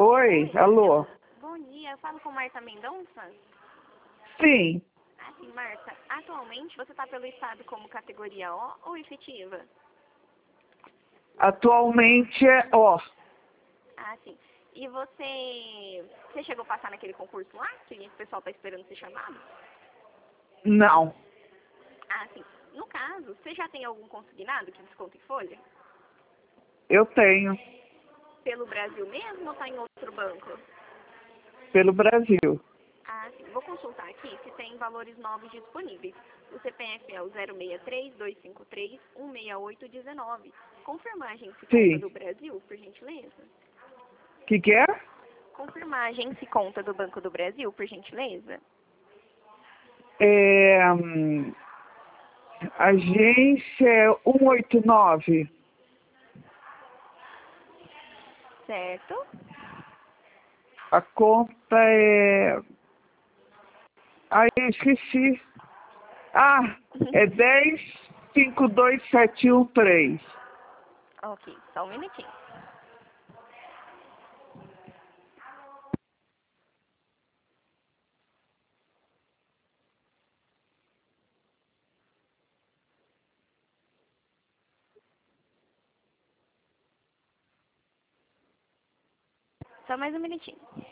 Oi, alô? Bom dia, eu falo com Marta Mendonça? Sim, Ah, sim, Marta. Atualmente você está pelo Estado como categoria O ou efetiva? atualmente é ó. Ah, sim. E você chegou a passar naquele concurso lá, que o pessoal está esperando ser chamado? Não, Ah, sim. No caso, você já tem algum consignado que desconta em folha? eu tenho, Pelo Brasil mesmo ou está em outro banco? pelo Brasil. Ah, sim. Vou consultar aqui se tem valores novos disponíveis. O CPF é o 063-253-16819. Confirmar a agência conta Sim. do Brasil, por gentileza? Que é? Confirmar a agência conta do Banco do Brasil, por gentileza? Agência 189. Certo? A conta é... Ai, eu esqueci. Ah, é 1052713. Ok, só um minutinho. Só mais um minutinho.